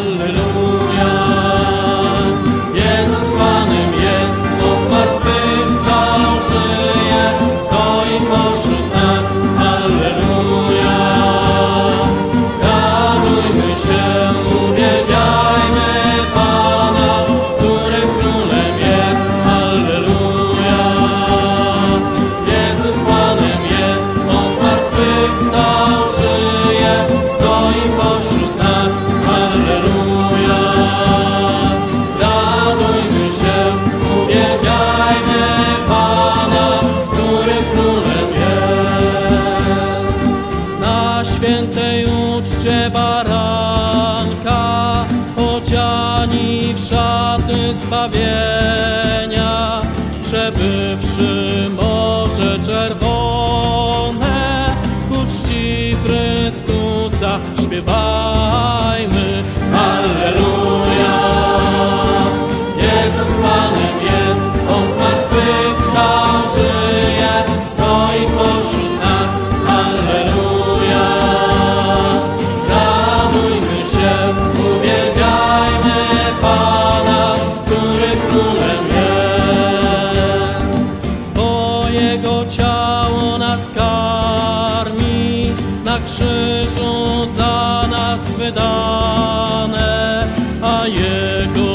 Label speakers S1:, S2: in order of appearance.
S1: Alleluja. Jezus Panem jest, od zmartwychwstał, żyje, stoi pośród nas. Alleluja. Radujmy się, uwielbiajmy Pana, który królem jest. Alleluja. Jezus Panem jest, od zmartwychwstał, żyje, stoi pośród nas. Alleluja. Radujmy się, uwielbiajmy Pana, który królem jest. Na świętej uczcie baranka, odziani w szaty zbawienia, przebywszy Morze Czerwone, ku czci Chrystusa śpiewajmy. Alleluja. Jezus Panem jest, on zmartwychwstał, żyje, stoi pośród nas. Alleluja. Radujmy się, uwielbiajmy Pana, który królem jest. Bo Jego ciało nas karmi, na krzyżu za nas wydane, a Jego